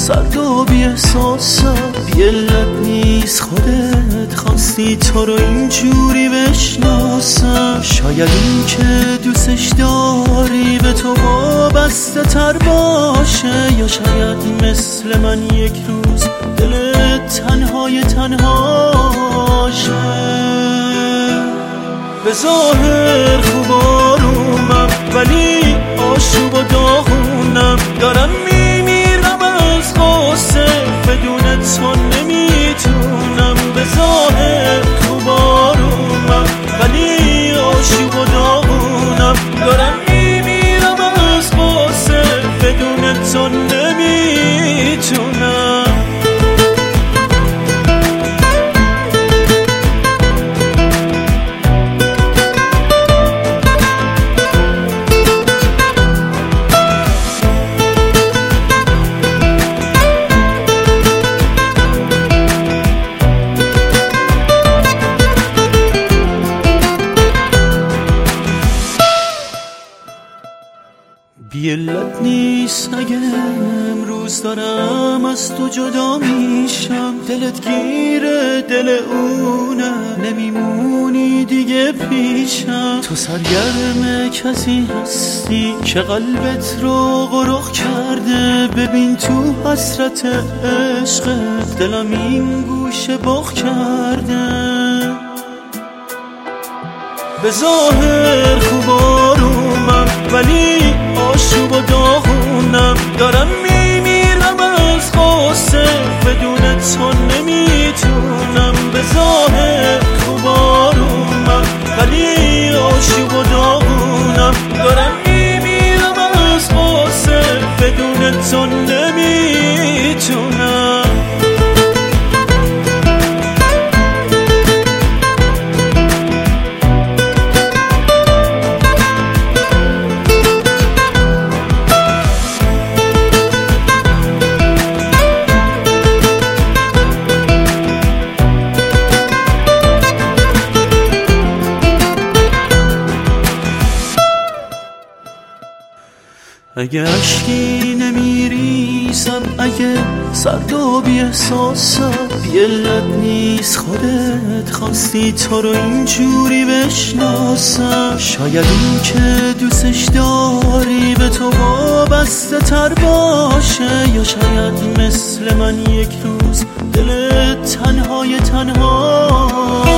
سرد و بی احساسم، بی علت نیست خودت خواستی تو رو اینجوری بشناسم. شاید این که دوستش داری به تو وابسته تر باشه، یا شاید مثل من یک روز دلت تنهای تنهاشه. به ظاهر خوب آرومم ولی آشوب و داغونم، دارم میمیرم از غصه بدون تو نمیتونم. به ظاهر خوب آرومم ولی آشوب و داغونم، دارم میمیرم از غصه بدون تو نمیتونم. بی علت نیست اگه امروز دارم از تو جدا میشم، دلت گیره دل اونه نمیمونی دیگه پیشم. تو سرگرم کسی هستی که قلبت رو غرق کرده، ببین تو حسرت عشق دلم این گوشه باغ کرده. به ظاهر خوب آرومم ولی آشوب و داغونم، دارم میمیرم از غصه بدون تو نمیتونم. به ظاهر خوب آرومم ولی آشوب و داغونم، دارم میمیرم از غصه بدون تو نمیتونم. اگه اشکی نمیریزم، اگه سرد و بی احساسم، بی علت نیست خودت خواستی تو رو اینجوری بشناسم. شاید این که دوستش داری به تو وابسته تر باشه، یا شاید مثل من یک روز دلت تنهای تنها